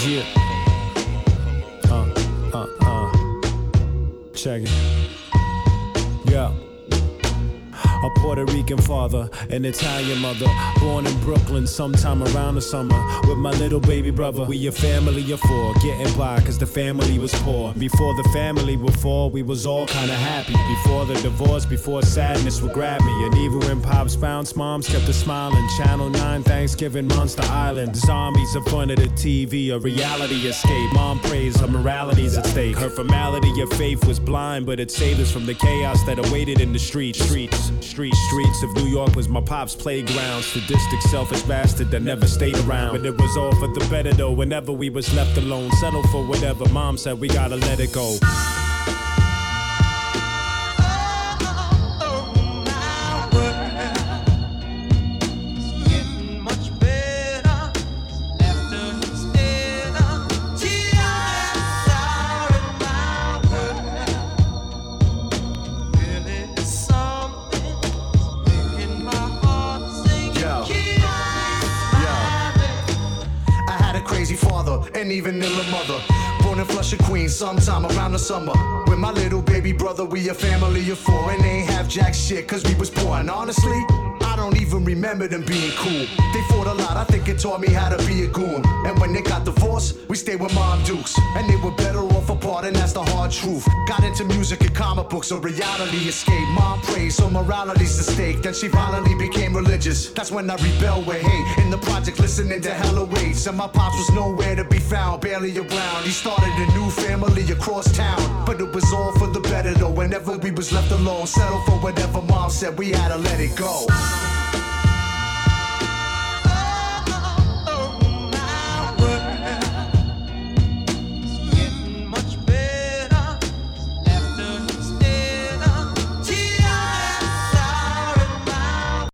Yeah. Check it. Yeah. A Puerto Rican father, an Italian mother, born in Brooklyn sometime around the summer. With my little baby brother, we a family of four, getting by cause the family was poor. Before the family would fall, we was all kinda happy. Before the divorce, before sadness would grab me. And even when pops bounced, moms kept us smiling. Channel 9 Thanksgiving, Monster Island. Zombies in front of the TV, a reality escape. Mom prays, her morality's at stake. Her formality of faith was blind, but it saved us from the chaos that awaited in the streets. Streets of New York was my pop's playground. Sadistic, selfish bastard that never stayed around. But it was all for the better though. Whenever we was left alone, settle for whatever. Mom said we gotta let it go. And even iller mother, born in Flushing, Queens, sometime around the summer. With my little baby brother, we a family of four, and they ain't have jack shit cause we was poor. And honestly, I don't even remember them being cool. They fought a lot, I think it taught me how to be a goon. And when they got divorced, we stayed with Mom Dukes, and they were better off apart, and that's the hard truth. Got into music and comic books, a reality escape. Mom prays, so morality's the stake. Then she violently became religious. That's when I rebelled with hate. In the project, listening to hella waits, and my pops was nowhere to be found, barely around. He started a new family across town, but it was all for the better though. Whenever we was left alone, settled for whatever Mom said, we had to let it go.